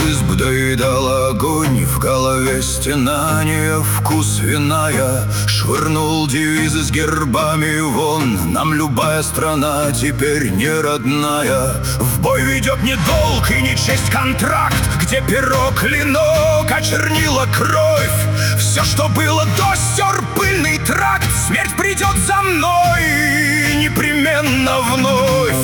изб доедал огонь, в голове стенания, вкус виная. Швырнул девизы с гербами вон, нам любая страна теперь не родная. В бой ведет не долг и не честь контракт, где перо клинок, а чернила кровь. Все, что было до, стер пыльный тракт. Смерть придет за мной непременно вновь.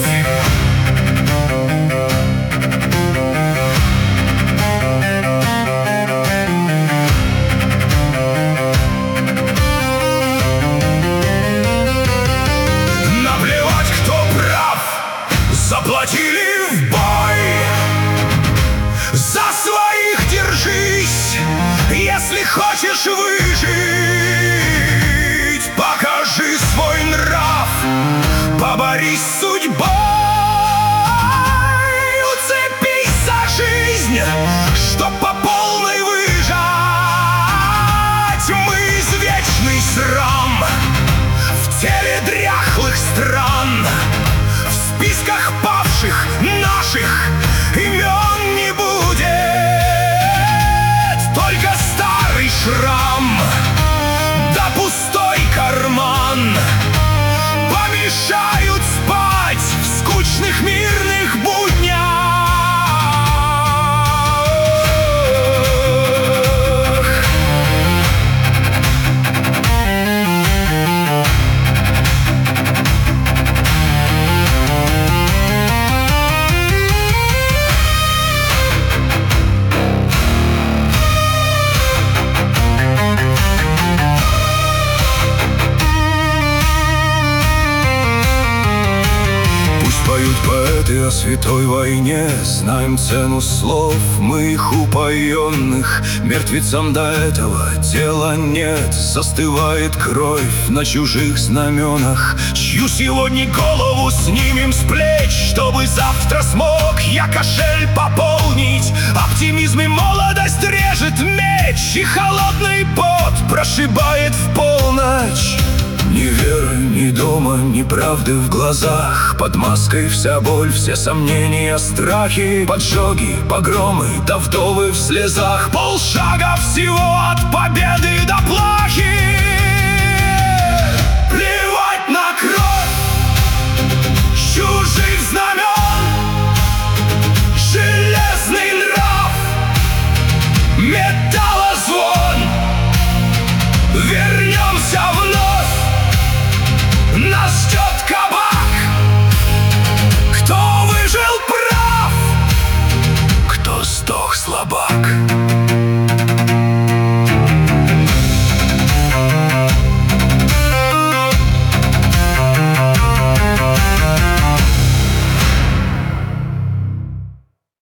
Заплатили в бой, за своих держись. Если хочешь выжить, покажи свой нрав, поборись с судьбой, уцепись за жизнь, чтоб по полной выжать мы извечный срам в теле дряхлых стран. В списках павших наших имен не будет, только старый шрам да пустой карман помешают спать в скучных мирных буднях. Поют поэты о святой войне, знаем цену слов, мы их упоенных. Мертвецам до этого дела нет, застывает кровь на чужих знаменах. Чью сегодня голову снимем с плеч, чтобы завтра смог я кошель пополнить. Оптимизм и молодость режет меч, и холодный пот прошибает в полночь. Ни веры, ни дома, ни правды в глазах. Под маской вся боль, все сомнения, страхи, поджоги, погромы, да вдовы в слезах. Полшага всего от победы до плахи. Плевать на кровь чужих знамен, железный нрав, металлозвон. Вернемся вновь, нас ждет кабак. Кто выжил прав, кто сдох слабак.